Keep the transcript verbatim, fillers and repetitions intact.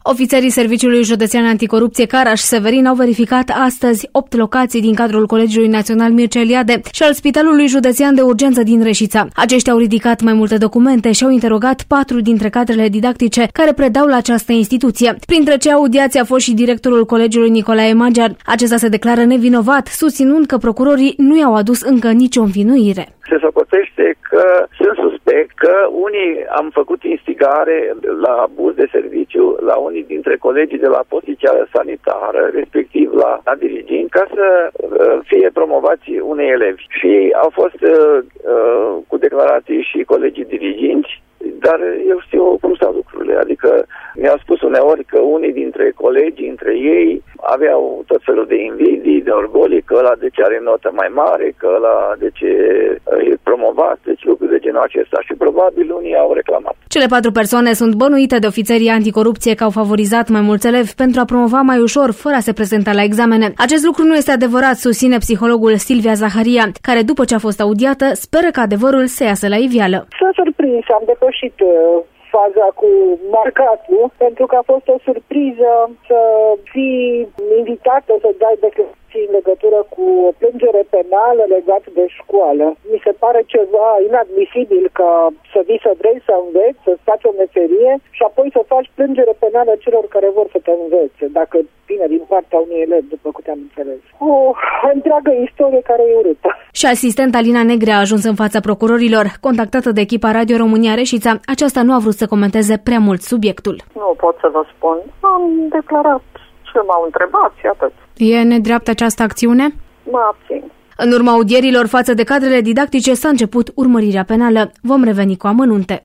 Ofițerii Serviciului Județean Anticorupție Caraș-Severin au verificat astăzi opt locații din cadrul Colegiului Național Mircea Eliade și al Spitalului Județean de Urgență din Reșița. Aceștia au ridicat mai multe documente și au interogat patru dintre cadrele didactice care predau la această instituție. Printre cei audiați a fost și directorul Colegiului Nicolae Magyar. Acesta se declară nevinovat, susținând că procurorii nu i-au adus încă nicio învinuire. Se socotește că sunt suspect că unii am făcut instigare la abuz de serviciu la unii dintre colegii de la poziția sanitară, respectiv la, la diriginți, ca să uh, fie promovați unei elevi. Și au fost uh, uh, cu declarații și colegii diriginți, dar eu știu cum stau lucrurile. Adică mi-au spus uneori că unii dintre colegii, între ei, aveau tot felul de invidii, de orgolii, că ăla de ce are notă mai mare, că ăla de ce e promovat, deci lucruri de genul acesta. Și probabil unii au reclamat. Cele patru persoane sunt bănuite de ofițerii anticorupție că au favorizat mai mulți elevi pentru a promova mai ușor, fără a se prezenta la examene. Acest lucru nu este adevărat, susține psihologul Silvia Zaharia, care după ce a fost audiată, speră că adevărul să iasă la iveală. Sunt surprins, am depășit faza cu marcatul, pentru că a fost o surpriză să fii invitată să dai declarații în legătură cu o plângere penală legată de școală. Mi se pare ceva inadmisibil ca să vii să vrei să înveți, să faci o meserie și apoi să faci plângere penală celor care vor să te învețe, dacă vine din partea unui elev, după câte am înțeles. O întreagă istorie care e urâtă. Și asistenta Alina Negre a ajuns în fața procurorilor. Contactată de echipa Radio România Reșița, aceasta nu a vrut să comenteze prea mult subiectul. Nu pot să vă spun. Am declarat ce m-au întrebat și atât. E nedreaptă această acțiune? Mă abțin. În urma audierilor față de cadrele didactice s-a început urmărirea penală. Vom reveni cu amănunte.